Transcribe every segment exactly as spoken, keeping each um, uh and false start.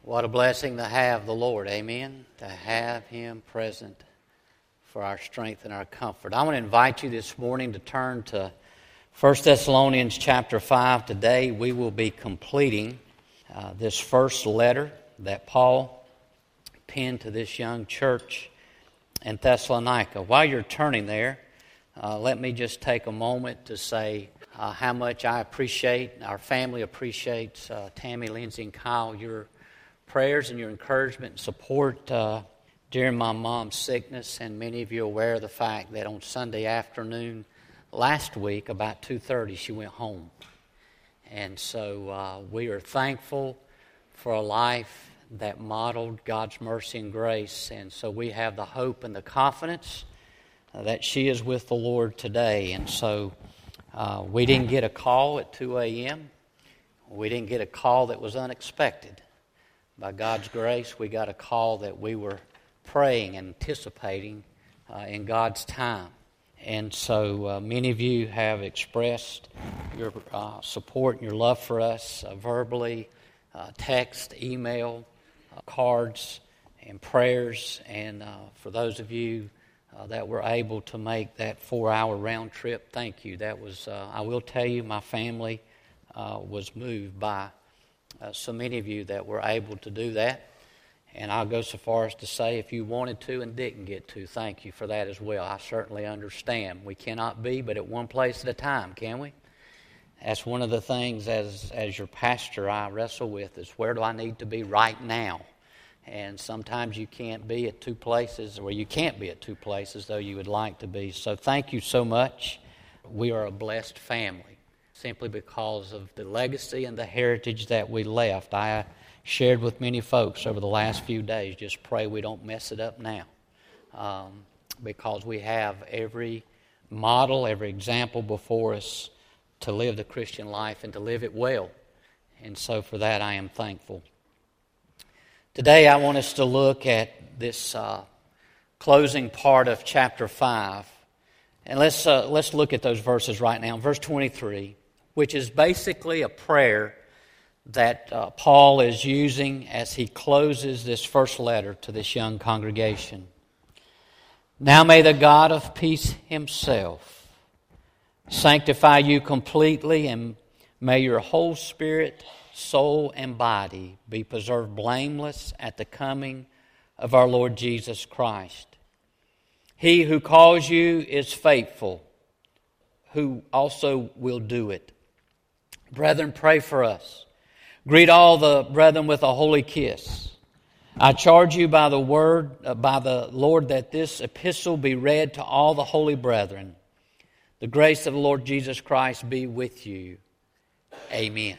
What a blessing to have the Lord, amen, to have Him present for our strength and our comfort. I want to invite you this morning to turn to First Thessalonians chapter five. Today we will be completing uh, this first letter that Paul penned to this young church in Thessalonica. While you're turning there, uh, let me just take a moment to say uh, how much I appreciate, our family appreciates, uh, Tammy, Lindsay, and Kyle, your prayers and your encouragement and support uh, during my mom's sickness. And many of you are aware of the fact that on Sunday afternoon last week, about two thirty, she went home. And so uh, we are thankful for a life that modeled God's mercy and grace. And so we have the hope and the confidence uh, that she is with the Lord today. And so uh, we didn't get a call at two a.m. We didn't get a call that was unexpected. By God's grace, we got a call that we were praying and anticipating uh, in God's time. And so uh, many of you have expressed your uh, support and your love for us uh, verbally, uh, text, email, uh, cards, and prayers. And uh, for those of you uh, that were able to make that four-hour round trip, thank you. That was, uh, I will tell you, my family uh, was moved by Uh, so many of you that were able to do that. And I'll go so far as to say if you wanted to and didn't get to, thank you for that as well. I certainly understand. We cannot be but at one place at a time, can we? That's one of the things as, as your pastor I wrestle with is where do I need to be right now? And sometimes you can't be at two places, or you can't be at two places though you would like to be. So thank you so much. We are a blessed family, simply because of the legacy and the heritage that we left. I shared with many folks over the last few days, just pray we don't mess it up now. Um, because we have every model, every example before us to live the Christian life and to live it well. And so for that I am thankful. Today I want us to look at this uh, closing part of chapter five. And let's, uh, let's look at those verses right now. Verse twenty-three. Which is basically a prayer that uh, Paul is using as he closes this first letter to this young congregation. Now may the God of peace Himself sanctify you completely, and may your whole spirit, soul, and body be preserved blameless at the coming of our Lord Jesus Christ. He who calls you is faithful, who also will do it. Brethren, pray for us. Greet all the brethren with a holy kiss. I charge you by the word, uh, by the Lord, that this epistle be read to all the holy brethren. The grace of the Lord Jesus Christ be with you. Amen.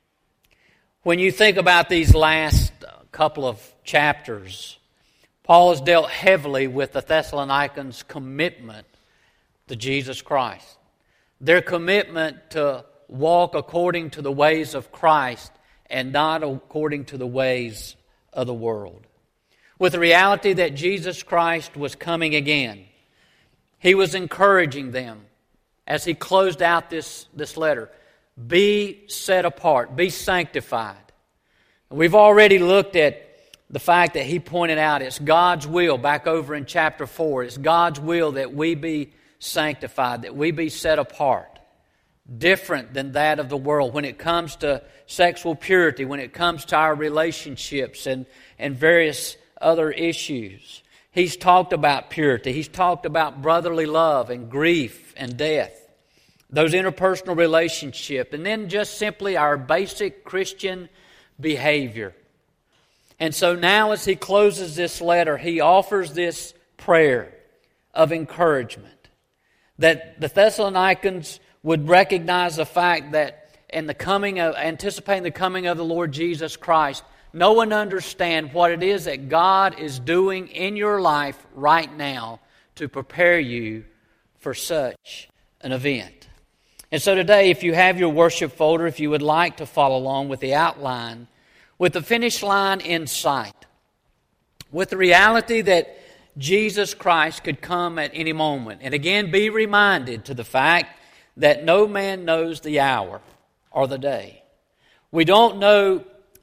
When you think about these last couple of chapters, Paul has dealt heavily with the Thessalonians' commitment to Jesus Christ. Their commitment to walk according to the ways of Christ and not according to the ways of the world. With the reality that Jesus Christ was coming again, he was encouraging them as he closed out this, this letter. Be set apart, be sanctified. We've already looked at the fact that he pointed out it's God's will, back over in chapter four, it's God's will that we be sanctified, that we be set apart. Different than that of the world when it comes to sexual purity, when it comes to our relationships and, and various other issues. He's talked about purity. He's talked about brotherly love and grief and death. Those interpersonal relationships. And then just simply our basic Christian behavior. And so now as he closes this letter, he offers this prayer of encouragement. That the Thessalonians would recognize the fact that in the coming of, anticipating the coming of the Lord Jesus Christ, know and understand what it is that God is doing in your life right now to prepare you for such an event. And so today, if you have your worship folder, if you would like to follow along with the outline, with the finish line in sight, with the reality that Jesus Christ could come at any moment, and again be reminded to the fact that no man knows the hour or the day. We don't know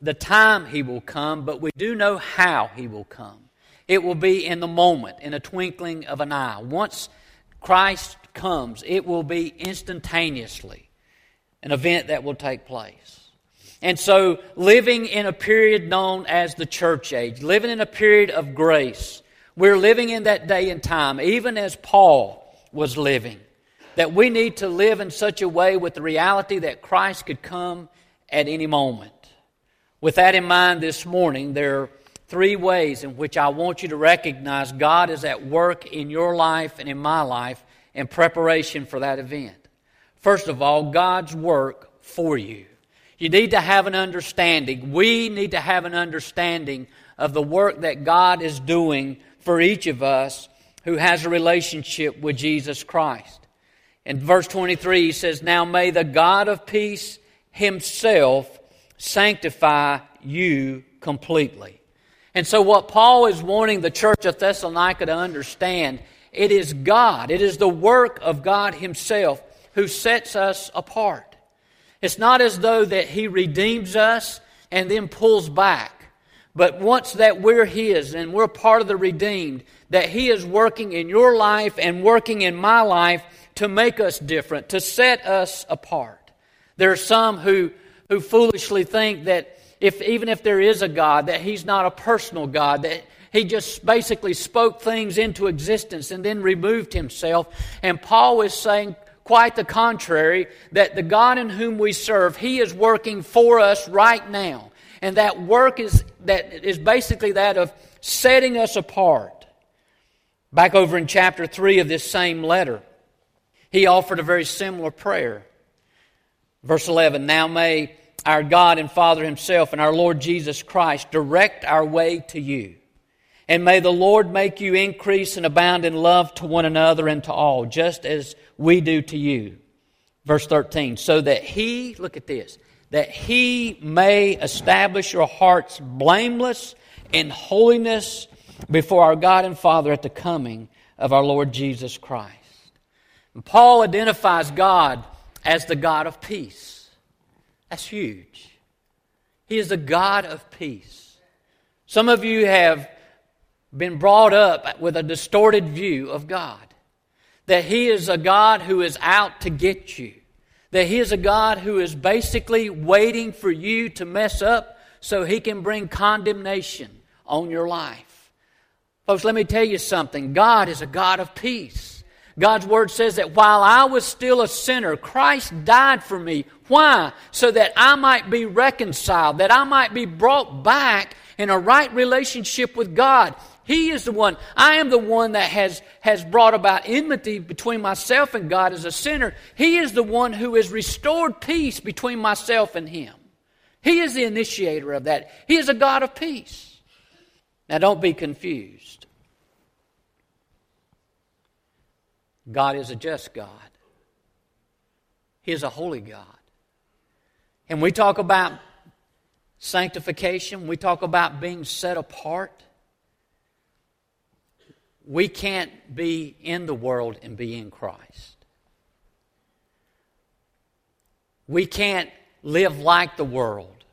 the time He will come, but we do know how He will come. It will be in the moment, in a twinkling of an eye. Once Christ comes, it will be instantaneously an event that will take place. And so, living in a period known as the church age, living in a period of grace, we're living in that day and time, even as Paul was living, that we need to live in such a way with the reality that Christ could come at any moment. With that in mind this morning, there are three ways in which I want you to recognize God is at work in your life and in my life in preparation for that event. First of all, God's work for you. You need to have an understanding. We need to have an understanding of the work that God is doing for each of us who has a relationship with Jesus Christ. In verse twenty-three, he says, "Now may the God of peace Himself sanctify you completely." And so what Paul is wanting the church of Thessalonica to understand, it is God, it is the work of God Himself who sets us apart. It's not as though that He redeems us and then pulls back. But once that we're His and we're part of the redeemed, that He is working in your life and working in my life to make us different, to set us apart. There are some who, who foolishly think that if even if there is a God, that He's not a personal God, that He just basically spoke things into existence and then removed Himself. And Paul is saying quite the contrary, that the God in whom we serve, He is working for us right now. And that work is that is basically that of setting us apart. Back over in chapter three of this same letter, he offered a very similar prayer. Verse eleven, "Now may our God and Father Himself and our Lord Jesus Christ direct our way to you. And may the Lord make you increase and abound in love to one another and to all, just as we do to you." Verse thirteen, "So that He," look at this, "that He may establish your hearts blameless in holiness before our God and Father at the coming of our Lord Jesus Christ." And Paul identifies God as the God of peace. That's huge. He is the God of peace. Some of you have been brought up with a distorted view of God. That He is a God who is out to get you. That He is a God who is basically waiting for you to mess up so He can bring condemnation on your life. Folks, let me tell you something. God is a God of peace. God's Word says that while I was still a sinner, Christ died for me. Why? So that I might be reconciled, that I might be brought back in a right relationship with God. He is the one. I am the one that has, has brought about enmity between myself and God as a sinner. He is the one who has restored peace between myself and Him. He is the initiator of that. He is a God of peace. Now don't be confused. God is a just God. He is a holy God. And we talk about sanctification, we talk about being set apart. We can't be in the world and be in Christ. We can't live like the world.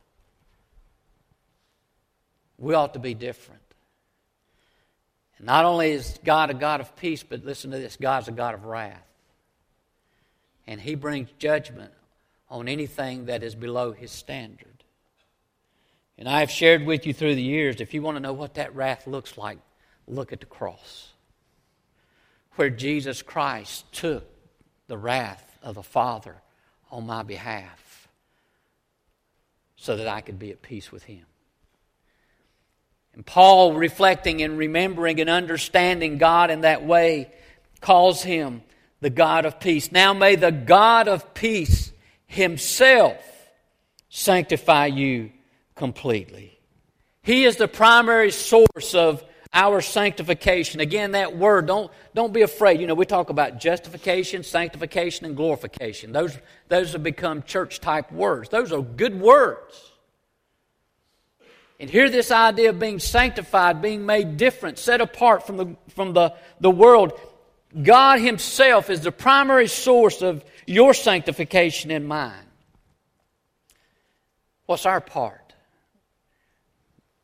We ought to be different. And not only is God a God of peace, but listen to this, God's a God of wrath. And He brings judgment on anything that is below His standard. And I have shared with you through the years, if you want to know what that wrath looks like, look at the cross, where Jesus Christ took the wrath of the Father on my behalf so that I could be at peace with Him. And Paul, reflecting and remembering and understanding God in that way, calls Him the God of peace. Now may the God of peace Himself sanctify you completely. He is the primary source of our sanctification. Again, that word, don't, don't be afraid. You know, we talk about justification, sanctification, and glorification. Those, those have become church-type words. Those are good words. And here this idea of being sanctified, being made different, set apart from the, from the, the world. God Himself is the primary source of your sanctification and mine. What's our part?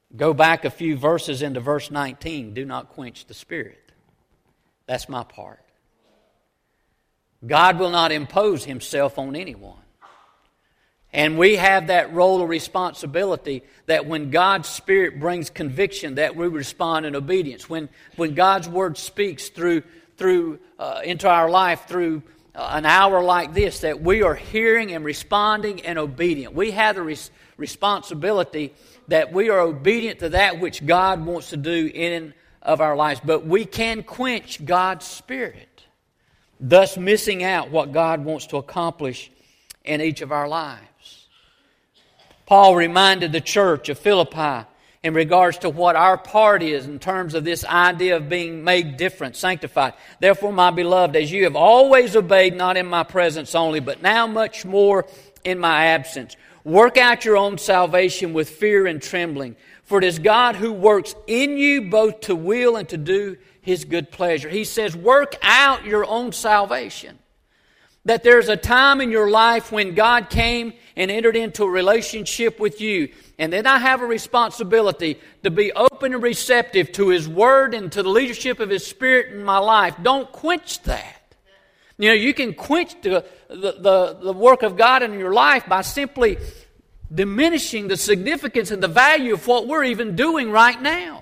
Go back a few verses into verse nineteen. Do not quench the Spirit. That's my part. God will not impose Himself on anyone. And we have that role of responsibility that when God's Spirit brings conviction, that we respond in obedience. When, when God's Word speaks through, through uh, into our life through uh, an hour like this, that we are hearing and responding and obedient. We have the res- responsibility that we are obedient to that which God wants to do in of our lives. But we can quench God's Spirit, thus missing out what God wants to accomplish in each of our lives. Paul reminded the church of Philippi in regards to what our part is in terms of this idea of being made different, sanctified. Therefore, my beloved, as you have always obeyed, not in my presence only, but now much more in my absence, work out your own salvation with fear and trembling. For it is God who works in you both to will and to do His good pleasure. He says, work out your own salvation. That there's a time in your life when God came and entered into a relationship with you. And then I have a responsibility to be open and receptive to His Word and to the leadership of His Spirit in my life. Don't quench that. You know, you can quench the, the, the, the work of God in your life by simply diminishing the significance and the value of what we're even doing right now.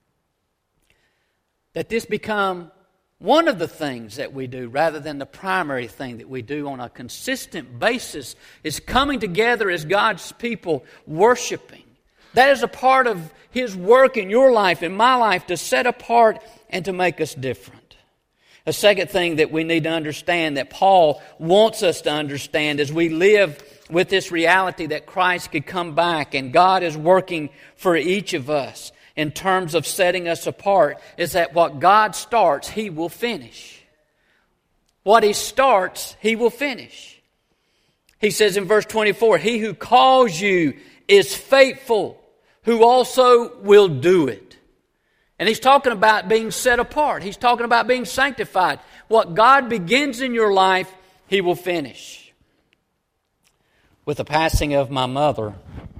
That this become one of the things that we do rather than the primary thing that we do on a consistent basis is coming together as God's people worshiping. That is a part of His work in your life, in my life, to set apart and to make us different. A second thing that we need to understand that Paul wants us to understand as we live with this reality that Christ could come back and God is working for each of us in terms of setting us apart is that what God starts, He will finish. What He starts, He will finish. He says in verse twenty-four, He who calls you is faithful, who also will do it. And He's talking about being set apart. He's talking about being sanctified. What God begins in your life, He will finish. With the passing of my mother,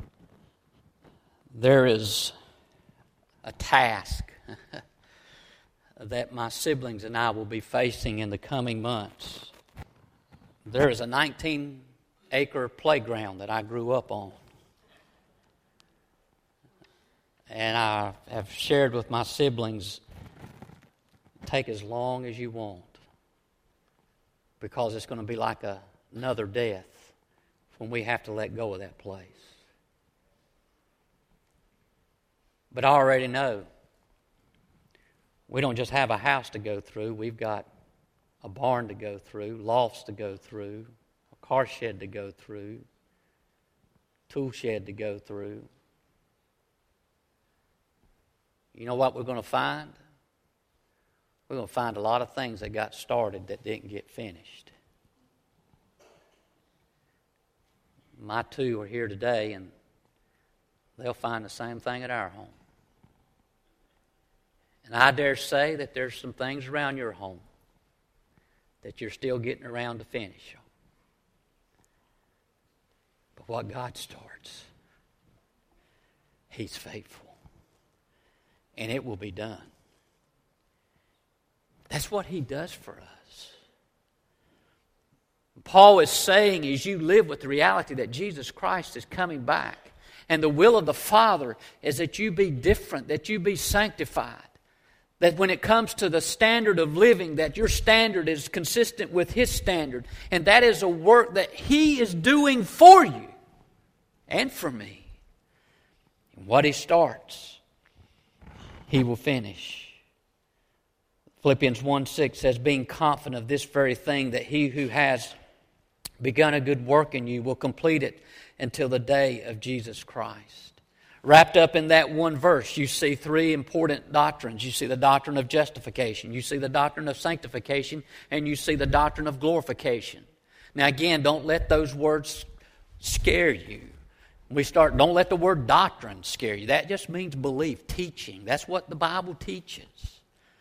there is a task that my siblings and I will be facing in the coming months. There is a nineteen-acre playground that I grew up on. And I have shared with my siblings, take as long as you want, because it's going to be like a, another death when we have to let go of that place. But I already know we don't just have a house to go through. We've got a barn to go through, lofts to go through, a car shed to go through, tool shed to go through. You know what we're going to find? We're going to find a lot of things that got started that didn't get finished. My two are here today, and they'll find the same thing at our home. And I dare say that there's some things around your home that you're still getting around to finish. But what God starts, He's faithful. And it will be done. That's what He does for us. Paul is saying as you live with the reality that Jesus Christ is coming back, and the will of the Father is that you be different, that you be sanctified. That when it comes to the standard of living, that your standard is consistent with His standard. And that is a work that He is doing for you and for me. And what He starts, He will finish. Philippians one six says, being confident of this very thing, that He who has begun a good work in you will complete it until the day of Jesus Christ. Wrapped up in that one verse, you see three important doctrines. You see the doctrine of justification, you see the doctrine of sanctification, and you see the doctrine of glorification. Now again, don't let those words scare you. We start, don't let the word doctrine scare you. That just means belief, teaching. That's what the Bible teaches.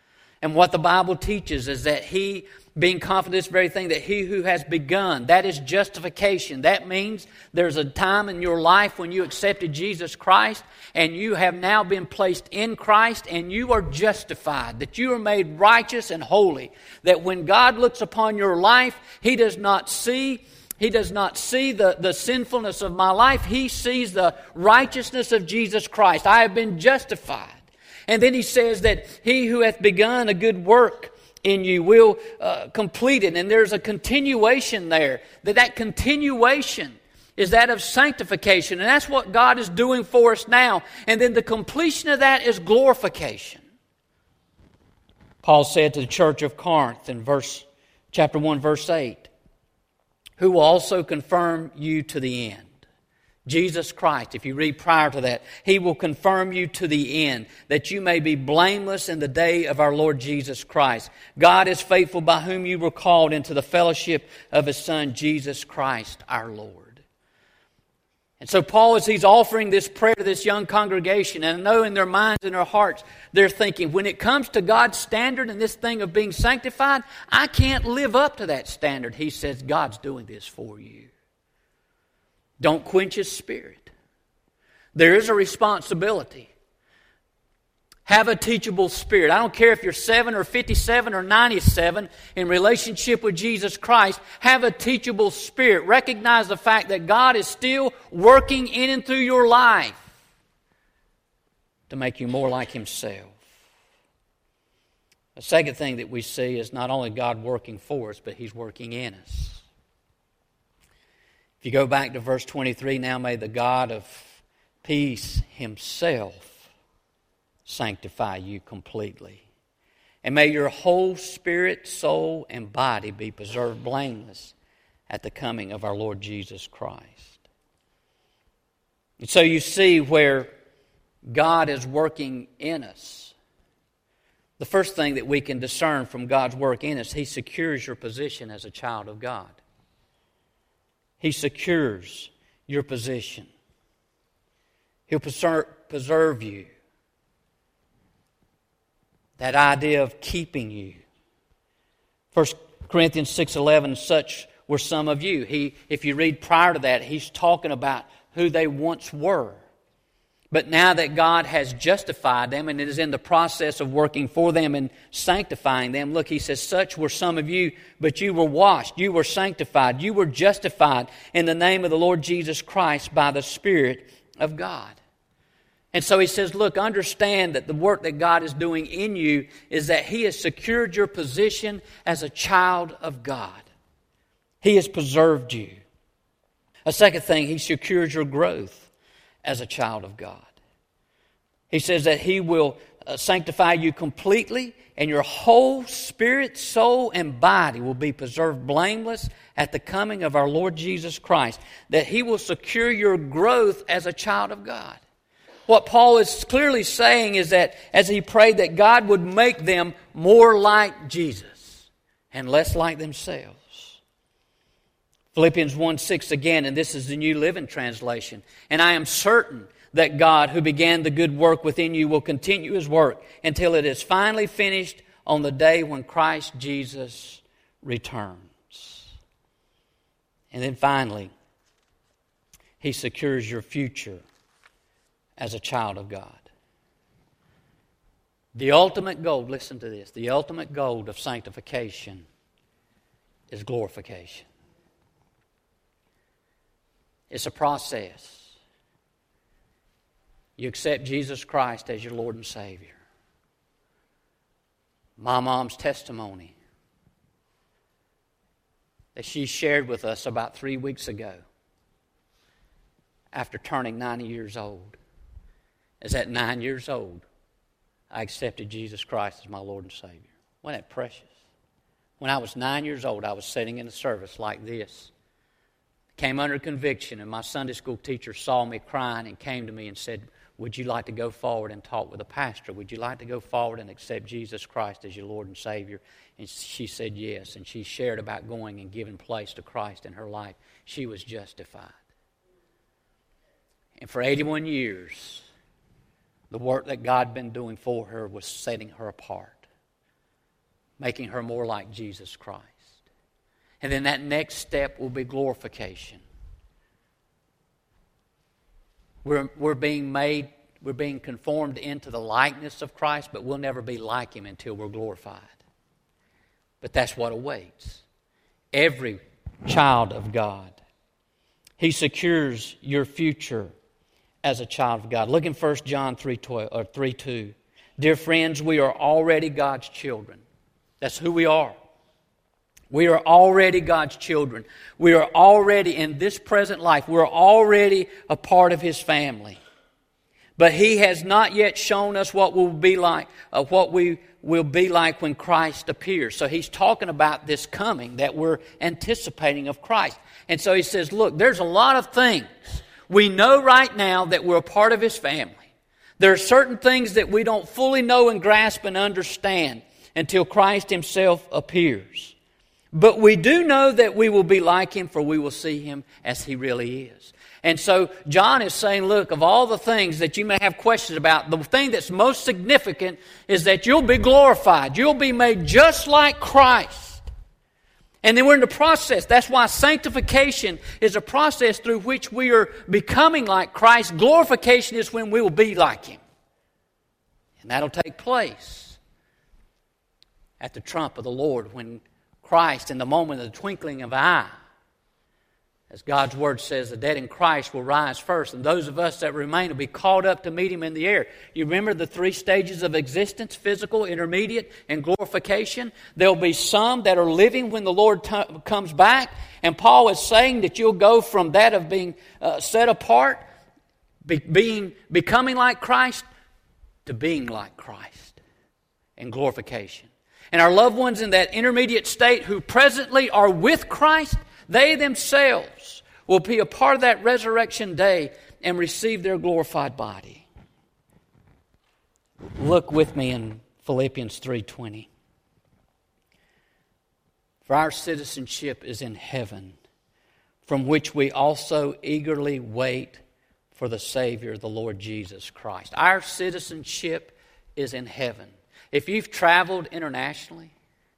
And what the Bible teaches is that He, being confident of this very thing, that He who has begun, that is justification. That means there's a time in your life when you accepted Jesus Christ and you have now been placed in Christ and you are justified, that you are made righteous and holy. That when God looks upon your life, He does not see He does not see the, the sinfulness of my life. He sees the righteousness of Jesus Christ. I have been justified. And then He says that He who hath begun a good work in you will uh, complete it. And there's a continuation there. That that continuation is that of sanctification. And that's what God is doing for us now. And then the completion of that is glorification. Paul said to the church of Corinth in verse chapter one, verse eight, who will also confirm you to the end. Jesus Christ, if you read prior to that, He will confirm you to the end, that you may be blameless in the day of our Lord Jesus Christ. God is faithful, by whom you were called into the fellowship of His Son, Jesus Christ our Lord. And so Paul, as he's offering this prayer to this young congregation, and I know in their minds and their hearts, they're thinking, when it comes to God's standard and this thing of being sanctified, I can't live up to that standard. He says, God's doing this for you. Don't quench His Spirit. There is a responsibility. Have a teachable spirit. I don't care if you're seven or fifty-seven or ninety-seven in relationship with Jesus Christ. Have a teachable spirit. Recognize the fact that God is still working in and through your life to make you more like Himself. The second thing that we see is not only God working for us, but He's working in us. If you go back to verse twenty-three, now may the God of peace Himself sanctify you completely. And may your whole spirit, soul, and body be preserved blameless at the coming of our Lord Jesus Christ. And so you see where God is working in us. The first thing that we can discern from God's work in us, He secures your position as a child of God. He secures your position. He'll preserve, preserve you. That idea of keeping you. First Corinthians six eleven, such were some of you. He, if you read prior to that, he's talking about who they once were. But now that God has justified them and it is in the process of working for them and sanctifying them, look, he says, such were some of you, but you were washed, you were sanctified, you were justified in the name of the Lord Jesus Christ by the Spirit of God. And so he says, look, understand that the work that God is doing in you is that He has secured your position as a child of God. He has preserved you. A second thing, He secures your growth as a child of God. He says that He will sanctify you completely, and your whole spirit, soul, and body will be preserved blameless at the coming of our Lord Jesus Christ. That He will secure your growth as a child of God. What Paul is clearly saying is that as he prayed that God would make them more like Jesus and less like themselves. Philippians one six again, and this is the New Living Translation. And I am certain that God, who began the good work within you, will continue His work until it is finally finished on the day when Christ Jesus returns. And then finally, He secures your future as a child of God. The ultimate goal, listen to this, the ultimate goal of sanctification is glorification. It's a process. You accept Jesus Christ as your Lord and Savior. My mom's testimony that she shared with us about three weeks ago after turning ninety years old. Is at nine years old, I accepted Jesus Christ as my Lord and Savior. Wasn't that precious? When I was nine years old, I was sitting in a service like this. Came under conviction, and my Sunday school teacher saw me crying and came to me and said, would you like to go forward and talk with a pastor? Would you like to go forward and accept Jesus Christ as your Lord and Savior? And she said yes, and she shared about going and giving place to Christ in her life. She was justified. And for eighty-one years, the work that God had been doing for her was setting her apart. making her more like Jesus Christ. And then that next step will be glorification. We're, we're being made, we're being conformed into the likeness of Christ, but we'll never be like Him until we're glorified. But that's what awaits every child of God. He secures your future as a child of God. Look in First John three twelve or three two. Dear friends, we are already God's children. That's who we are. We are already God's children. We are already in this present life. We're already a part of His family. But He has not yet shown us what we'll be like, uh, what we will be like when Christ appears. So He's talking about this coming that we're anticipating of Christ. And so He says, look, there's a lot of things. We know right now that we're a part of His family. There are certain things that we don't fully know and grasp and understand until Christ Himself appears. But we do know that we will be like Him, for we will see Him as He really is. And so John is saying, look, of all the things that you may have questions about, the thing that's most significant is that you'll be glorified. You'll be made just like Christ. And then we're in the process. That's why sanctification is a process through which we are becoming like Christ. Glorification is when we will be like Him. And that'll take place at the trump of the Lord, when Christ, in the moment of the twinkling of an eye, as God's Word says, the dead in Christ will rise first, and those of us that remain will be caught up to meet Him in the air. You remember the three stages of existence: physical, intermediate, and glorification. There will be some that are living when the Lord t- comes back, and Paul is saying that you'll go from that of being uh, set apart, be, being becoming like Christ, to being like Christ in glorification. And our loved ones in that intermediate state who presently are with Christ, they themselves will be a part of that resurrection day and receive their glorified body. Look with me in Philippians three twenty. For our citizenship is in heaven, from which we also eagerly wait for the Savior, the Lord Jesus Christ. Our citizenship is in heaven. If you've traveled internationally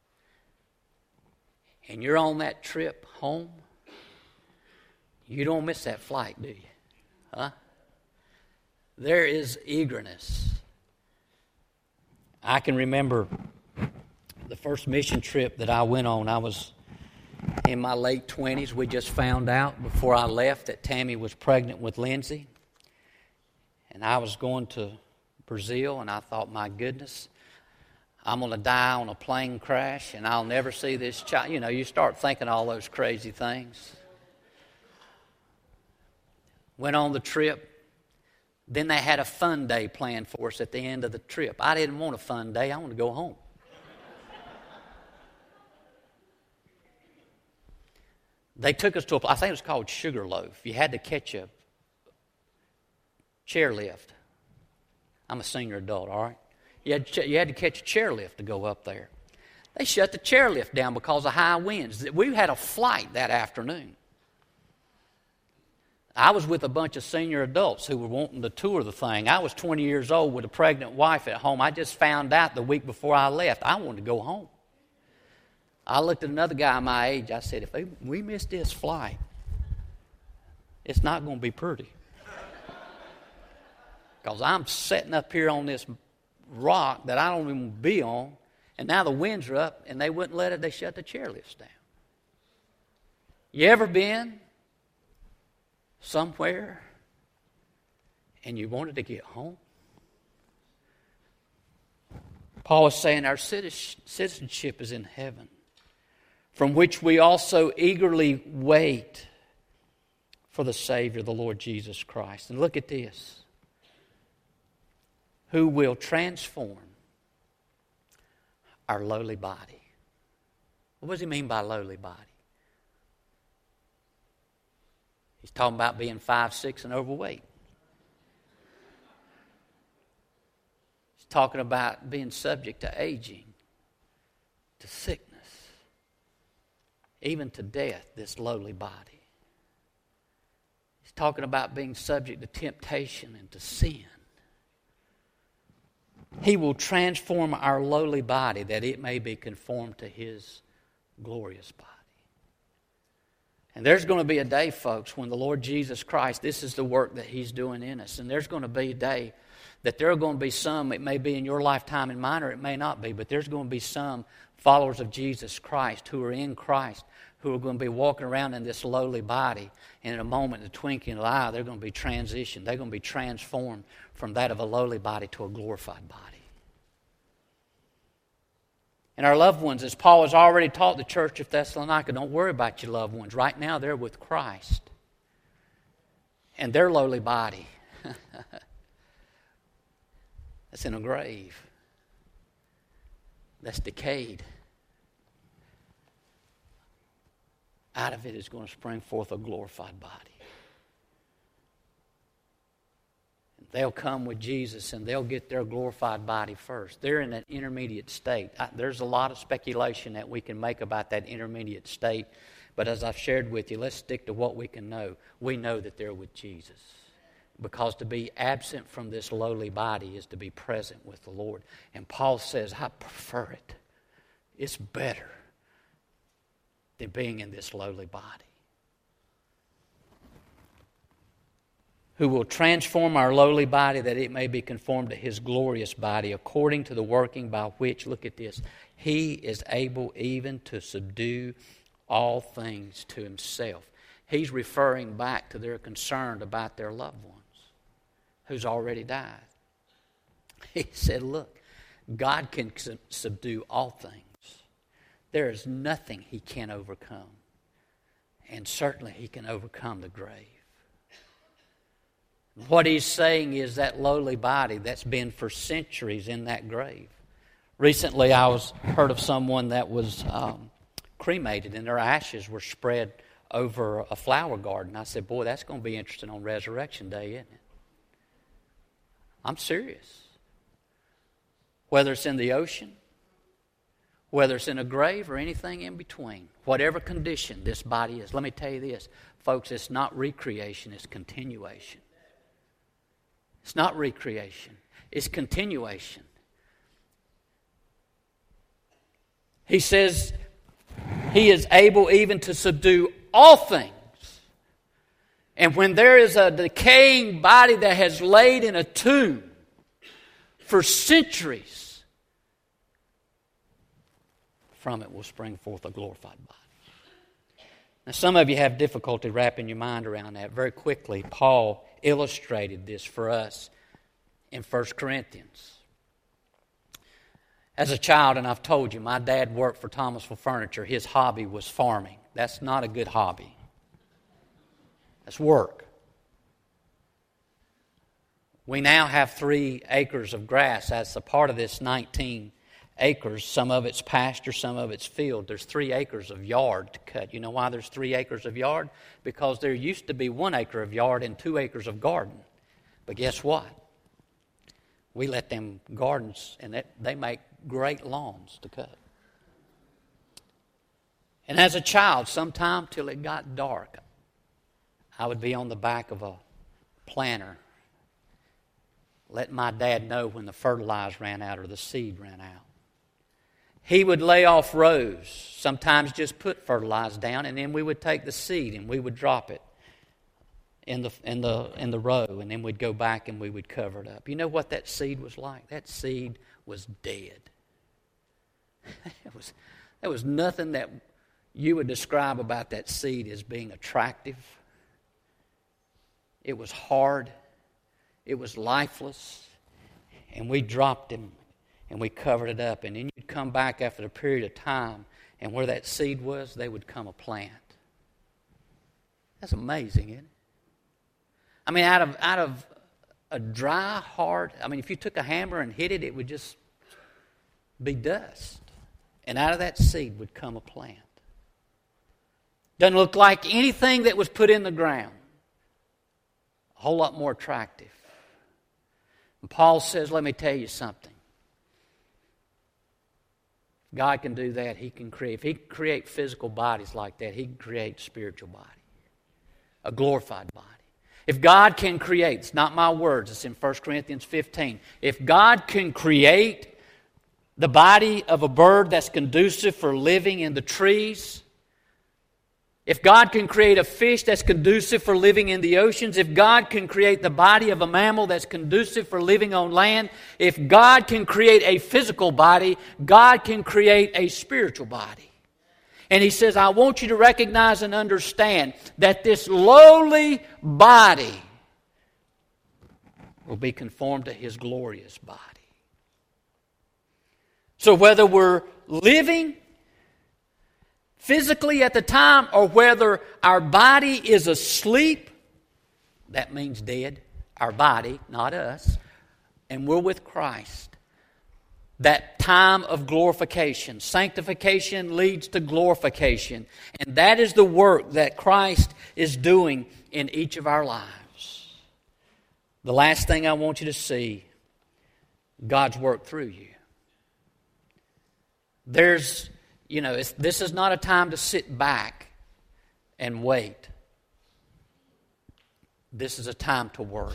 and you're on that trip home, you don't miss that flight, do you? Huh? There is eagerness. I can remember the first mission trip that I went on. I was in my late twenties. We just found out before I left that Tammy was pregnant with Lindsay. And I was going to Brazil, and I thought, my goodness, I'm going to die on a plane crash, and I'll never see this child. You know, you start thinking all those crazy things. Went on the trip. Then they had a fun day planned for us at the end of the trip. I didn't want a fun day. I wanted to go home. They took us to a, I think it was called Sugarloaf. You had to catch a chairlift. I'm a senior adult, all right? You had, you had to catch a chairlift to go up there. They shut the chairlift down because of high winds. We had a flight that afternoon. I was with a bunch of senior adults who were wanting to tour the thing. I was twenty years old with a pregnant wife at home. I just found out the week before I left. I wanted to go home. I looked at another guy my age. I said, if we miss this flight, it's not going to be pretty. Because I'm sitting up here on this rock that I don't even be on, and now the winds are up, and they wouldn't let it. They shut the chairlifts down. You ever been somewhere and you wanted to get home? Paul is saying our citizenship is in heaven, from which we also eagerly wait for the Savior, the Lord Jesus Christ. And look at this. Who will transform our lowly body. What does he mean by lowly body? He's talking about being five, six, and overweight. He's talking about being subject to aging, to sickness, even to death, this lowly body. He's talking about being subject to temptation and to sin. He will transform our lowly body that it may be conformed to His glorious body. And there's going to be a day, folks, when the Lord Jesus Christ, this is the work that He's doing in us. And there's going to be a day that there are going to be some, it may be in your lifetime and mine, or it may not be, but there's going to be some followers of Jesus Christ who are in Christ, who are going to be walking around in this lowly body, and in a moment, in a twinkling of an eye, they're going to be transitioned. They're going to be transformed from that of a lowly body to a glorified body. And our loved ones, as Paul has already taught the church of Thessalonica, don't worry about your loved ones. Right now, they're with Christ. And their lowly body, that's in a grave. That's decayed. Out of it is going to spring forth a glorified body. And they'll come with Jesus and they'll get their glorified body first. They're in an intermediate state. I, there's a lot of speculation that we can make about that intermediate state. But as I've shared with you, let's stick to what we can know. We know that they're with Jesus. Because to be absent from this lowly body is to be present with the Lord. And Paul says, I prefer it. It's better than being in this lowly body. Who will transform our lowly body that it may be conformed to His glorious body, according to the working by which, look at this, He is able even to subdue all things to Himself. He's referring back to their concern about their loved ones who's already died. He said, look, God can subdue all things. There is nothing He can't overcome. And certainly He can overcome the grave. What He's saying is that lowly body that's been for centuries in that grave. Recently I was heard of someone that was um, cremated and their ashes were spread over a flower garden. I said, boy, that's going to be interesting on Resurrection Day, isn't it? I'm serious. Whether it's in the ocean, whether it's in a grave or anything in between, whatever condition this body is, let me tell you this, folks, it's not recreation, it's continuation. It's not recreation, it's continuation. He says He is able even to subdue all things. And when there is a decaying body that has laid in a tomb for centuries, from it will spring forth a glorified body. Now, some of you have difficulty wrapping your mind around that. Very quickly, Paul illustrated this for us in First Corinthians. As a child, and I've told you, my dad worked for Thomasville Furniture. His hobby was farming. That's not a good hobby. That's work. We now have three acres of grass as a part of this nineteen acres. Some of it's pasture, some of it's field. There's three acres of yard to cut. You know why there's three acres of yard? Because there used to be one acre of yard and two acres of garden. But guess what? We let them gardens, and that, they make great lawns to cut. And as a child, sometime till it got dark, I would be on the back of a planter, letting my dad know when the fertilizer ran out or the seed ran out. He would lay off rows, sometimes just put fertilizer down, and then we would take the seed and we would drop it in the in the in the row, and then we'd go back and we would cover it up. You know what that seed was like? That seed was dead. it was there was nothing that you would describe about that seed as being attractive. It was hard. It was lifeless. And we dropped him and we covered it up. And then you'd come back after a period of time, and where that seed was, they would come a plant. That's amazing, isn't it? I mean, out of out of a dry, hard, I mean, if you took a hammer and hit it, it would just be dust. And out of that seed would come a plant. Doesn't look like anything that was put in the ground. A whole lot more attractive. And Paul says, let me tell you something. God can do that. He can create. If He can create physical bodies like that, He can create a spiritual body. A glorified body. If God can create, it's not my words, it's in First Corinthians fifteen. If God can create the body of a bird that's conducive for living in the trees, if God can create a fish that's conducive for living in the oceans, if God can create the body of a mammal that's conducive for living on land, if God can create a physical body, God can create a spiritual body. And He says, I want you to recognize and understand that this lowly body will be conformed to His glorious body. So whether we're living physically at the time or whether our body is asleep, that means dead, our body, not us, and we're with Christ. That time of glorification. Sanctification leads to glorification. And that is the work that Christ is doing in each of our lives. The last thing I want you to see, God's work through you. There's, you know, it's, this is not a time to sit back and wait. This is a time to work.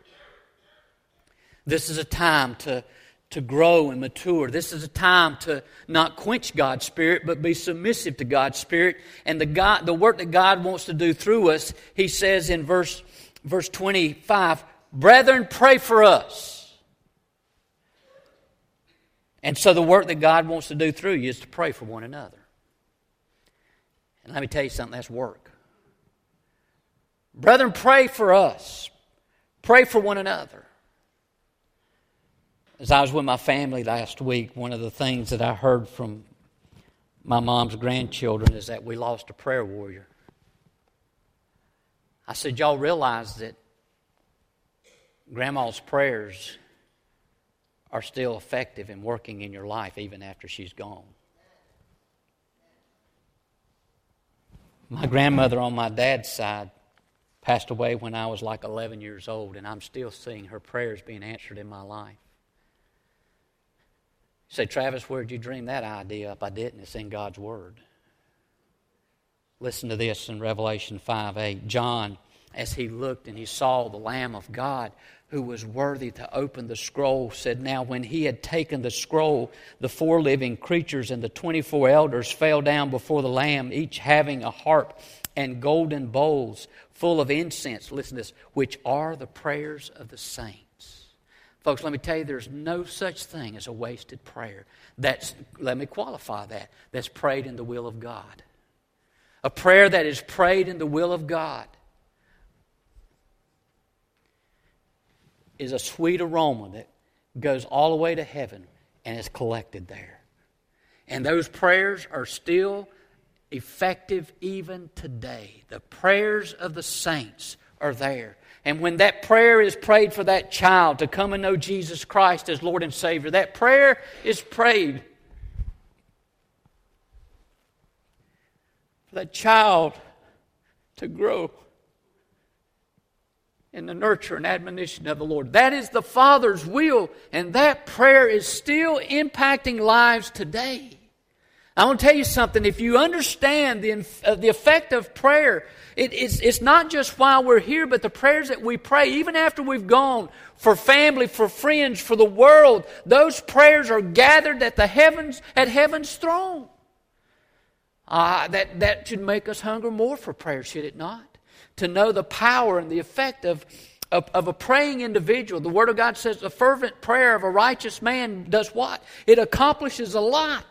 This is a time to to grow and mature. This is a time to not quench God's Spirit, but be submissive to God's Spirit. And the God, the work that God wants to do through us, He says in verse, verse twenty-five, brethren, pray for us. And so the work that God wants to do through you is to pray for one another. And let me tell you something, that's work. Brethren, pray for us. Pray for one another. As I was with my family last week, one of the things that I heard from my mom's grandchildren is that we lost a prayer warrior. I said, y'all realize that Grandma's prayers are still effective and working in your life even after she's gone. My grandmother on my dad's side passed away when I was like eleven years old, and I'm still seeing her prayers being answered in my life. You say, Travis, where did you dream that idea up? I didn't. It's in God's Word. Listen to this in Revelation five eight. John, as he looked and he saw the Lamb of God who was worthy to open the scroll, said, now when he had taken the scroll, the four living creatures and the twenty-four elders fell down before the Lamb, each having a harp and golden bowls full of incense, listen to this, which are the prayers of the saints. Folks, let me tell you, there's no such thing as a wasted prayer. That's, let me qualify that, that's prayed in the will of God. A prayer that is prayed in the will of God is a sweet aroma that goes all the way to heaven and is collected there. And those prayers are still effective even today. The prayers of the saints are there. And when that prayer is prayed for that child to come and know Jesus Christ as Lord and Savior, that prayer is prayed for that child to grow in the nurture and admonition of the Lord. That is the Father's will, and that prayer is still impacting lives today. I want to tell you something. If you understand the, uh, the effect of prayer, it, it's, it's not just while we're here, but the prayers that we pray, even after we've gone, for family, for friends, for the world, those prayers are gathered at the heavens, at heaven's throne. Uh, that, that should make us hunger more for prayer, should it not? To know the power and the effect of, of, of a praying individual. The Word of God says the fervent prayer of a righteous man does what? It accomplishes a lot.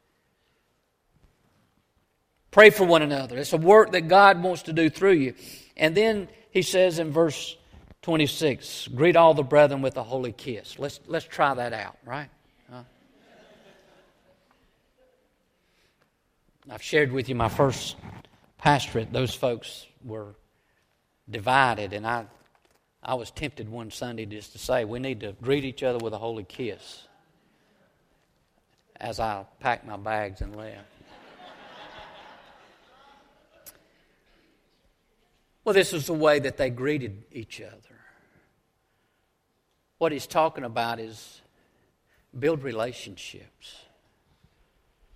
Pray for one another. It's a work that God wants to do through you. And then he says in verse twenty-six, greet all the brethren with a holy kiss. Let's, let's try that out, right? Huh? I've shared with you my first pastorate. Those folks were divided, and I, I was tempted one Sunday just to say, we need to greet each other with a holy kiss as I packed my bags and left. Well, this was the way that they greeted each other. What he's talking about is build relationships.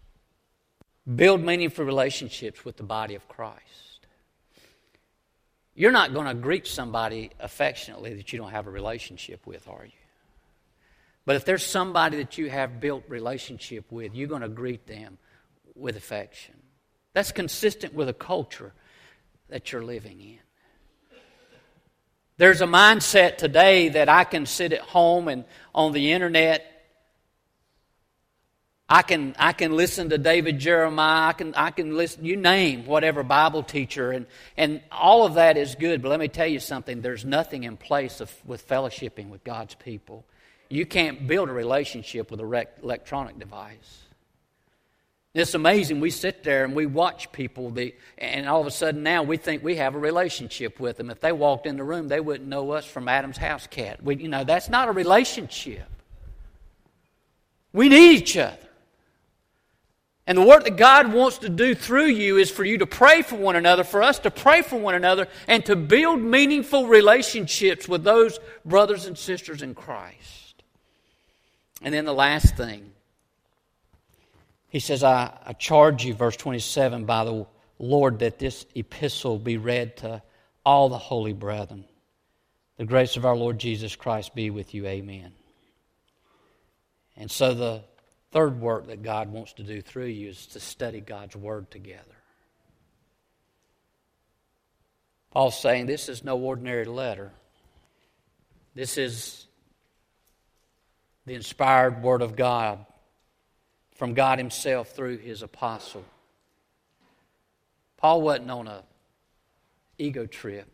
Build meaningful relationships with the body of Christ. You're not going to greet somebody affectionately that you don't have a relationship with, are you? But if there's somebody that you have built relationship with, you're going to greet them with affection. That's consistent with a culture that you're living in. There's a mindset today that I can sit at home and on the internet, I can I can listen to David Jeremiah, I can I can listen, you name whatever Bible teacher, and, and all of that is good, but let me tell you something, there's nothing in place of, with fellowshipping with God's people. You can't build a relationship with a rec- electronic device. It's amazing. We sit there and we watch people, the, and all of a sudden now we think we have a relationship with them. If they walked in the room, they wouldn't know us from Adam's house cat. We, you know, that's not a relationship. We need each other. And the work that God wants to do through you is for you to pray for one another, for us to pray for one another, and to build meaningful relationships with those brothers and sisters in Christ. And then the last thing, he says, I, I charge you, verse twenty-seven, by the Lord, that this epistle be read to all the holy brethren. The grace of our Lord Jesus Christ be with you. Amen. And so the third work that God wants to do through you is to study God's Word together. Paul's saying this is no ordinary letter. This is the inspired Word of God from God Himself through His apostle. Paul wasn't on a ego trip.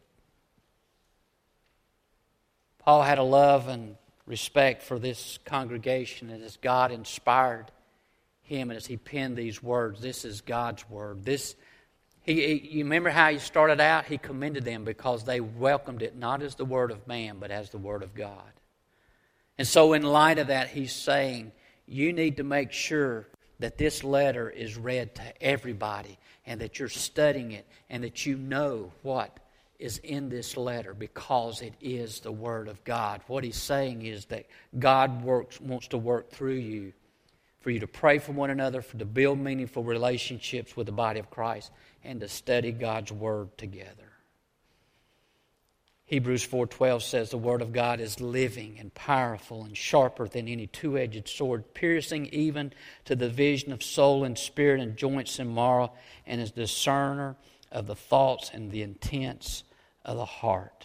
Paul had a love and respect for this congregation, and as God inspired him and as he penned these words, this is God's Word. This, he, he, you remember how he started out? He commended them because they welcomed it not as the Word of man, but as the Word of God. And so in light of that, he's saying, you need to make sure that this letter is read to everybody and that you're studying it and that you know what is in this letter because it is the Word of God. What he's saying is that God works, wants to work through you for you to pray for one another, for to build meaningful relationships with the body of Christ, and to study God's Word together. Hebrews four twelve says the Word of God is living and powerful and sharper than any two-edged sword, piercing even to the division of soul and spirit and joints and marrow, and is discerner of the thoughts and the intents of the heart.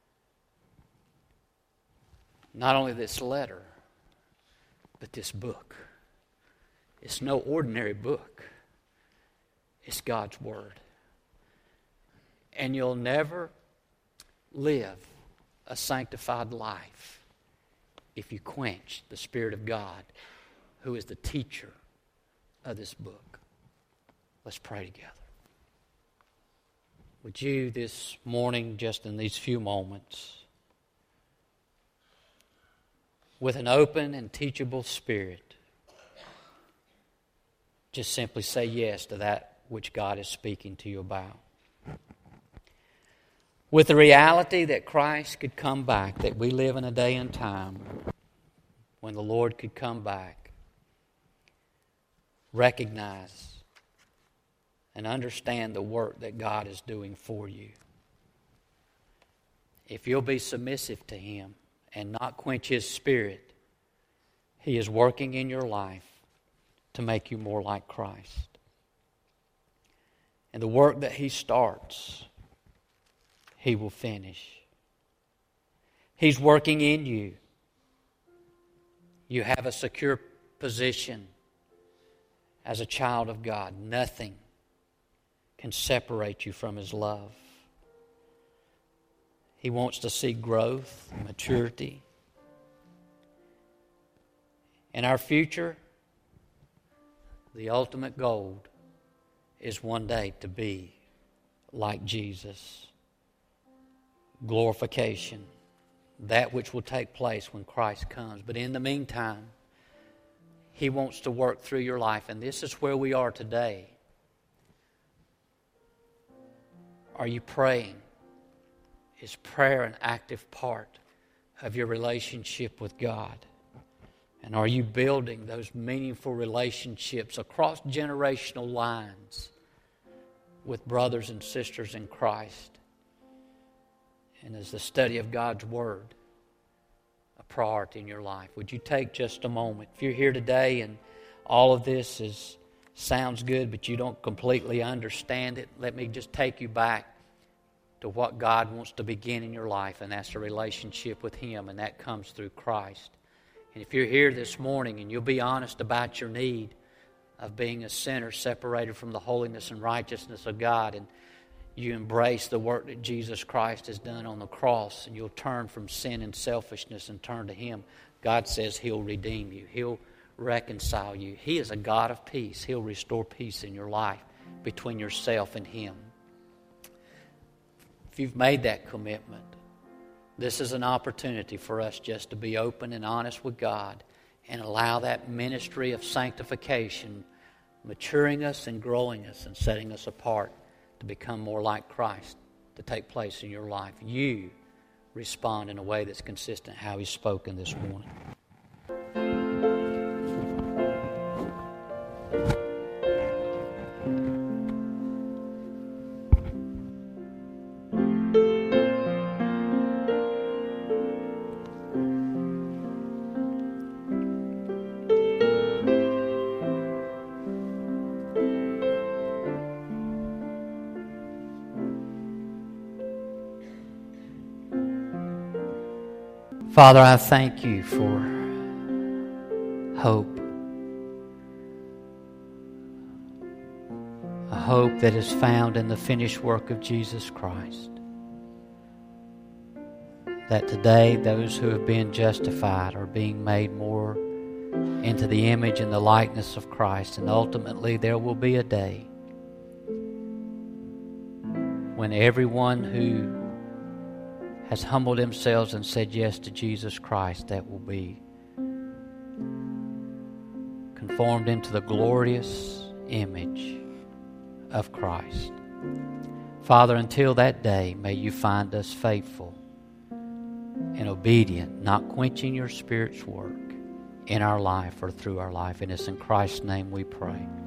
Not only this letter, but this book. It's no ordinary book. It's God's Word. And you'll never live a sanctified life if you quench the Spirit of God, who is the teacher of this book. Let's pray together. Would you this morning, just in these few moments, with an open and teachable spirit, just simply say yes to that which God is speaking to you about? With the reality that Christ could come back, that we live in a day and time when the Lord could come back, recognize and understand the work that God is doing for you. If you'll be submissive to Him and not quench His Spirit, He is working in your life to make you more like Christ. And the work that He starts, He will finish. He's working in you. You have a secure position as a child of God. Nothing can separate you from His love. He wants to see growth, maturity. In our future, the ultimate goal is one day to be like Jesus. Glorification, that which will take place when Christ comes. But in the meantime, He wants to work through your life, and this is where we are today. Are you praying? Is prayer an active part of your relationship with God? And are you building those meaningful relationships across generational lines with brothers and sisters in Christ? And is the study of God's Word a priority in your life? Would you take just a moment? If you're here today and all of this is sounds good, but you don't completely understand it, let me just take you back to what God wants to begin in your life, and that's a relationship with Him, and that comes through Christ. And if you're here this morning and you'll be honest about your need of being a sinner separated from the holiness and righteousness of God, and you embrace the work that Jesus Christ has done on the cross, and you'll turn from sin and selfishness and turn to Him, God says He'll redeem you. He'll reconcile you. He is a God of peace. He'll restore peace in your life between yourself and Him. If you've made that commitment, this is an opportunity for us just to be open and honest with God and allow that ministry of sanctification maturing us and growing us and setting us apart to become more like Christ to take place in your life. You respond in a way that's consistent how He's spoken this morning. Father, I thank You for hope. A hope that is found in the finished work of Jesus Christ. That today those who have been justified are being made more into the image and the likeness of Christ. And ultimately there will be a day when everyone who has humbled themselves and said yes to Jesus Christ, that will be conformed into the glorious image of Christ. Father, until that day, may You find us faithful and obedient, not quenching Your Spirit's work in our life or through our life. And it's in Christ's name we pray.